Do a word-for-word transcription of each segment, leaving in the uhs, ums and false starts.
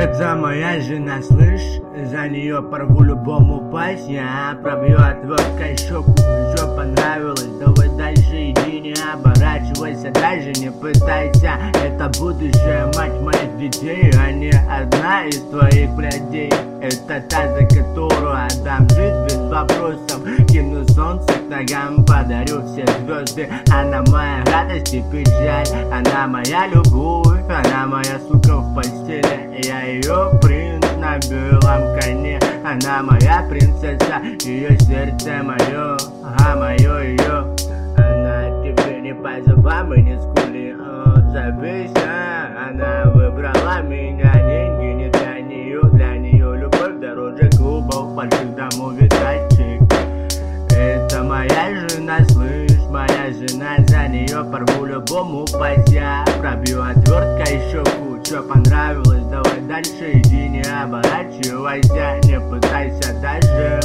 Это моя жена, слышь, за нее порву любому пасть. Я пробью отверткой щеку, что понравилось, давай дальше иди, не оборачивайся, даже не пытайся. Это будущая мать моих детей, а не одна из твоих блядей. Это та, за которую отдам жизнь без вопросов. Кину солнце к ногам, подарю все звезды. Она моя радость и печаль, она моя любовь, она моя сука в постели. Я ее принц на белом коне, она моя принцесса, ее сердце мое, а мое ее. Она тебе не по зубам и не скули, о, забейся. Она выбрала меня, деньги не для нее, для нее любовь дороже клубов, больших домов и тачек. Это моя жена, слышь, моя жена, за нее порву любому пасть. Я пробью отверткой щеку, что понравилось, давай дальше иди, не оборачивайся, не пытайся даже.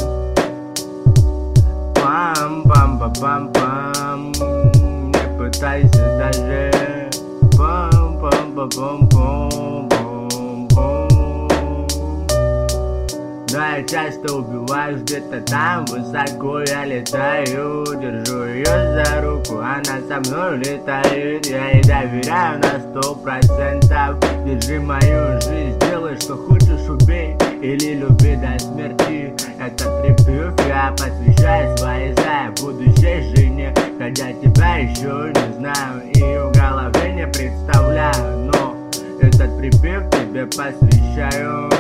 Пам-пам-пам-пам-пам, не пытайся даже. Пам-пам-пам-пам-пам-пам. Да, я часто убиваюсь где-то там, высоко я летаю. Держу ее за руку, она со мной летает. Я ей доверяю на сто процентов. Держи мою жизнь, делай что хочешь, убей или люби до смерти. Этот припев я посвящаю своей зае будущей жене, хотя тебя еще не знаю и в голове не представляю, но этот припев тебе посвящаю.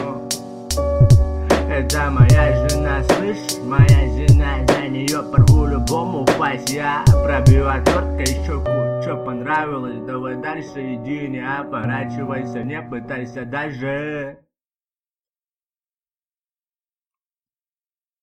Это моя жена, слышь, моя жена, за нее порву любому пасть. Я пробью отверткой щеку, что понравилось, давай дальше иди, не оборачивайся, не пытайся даже.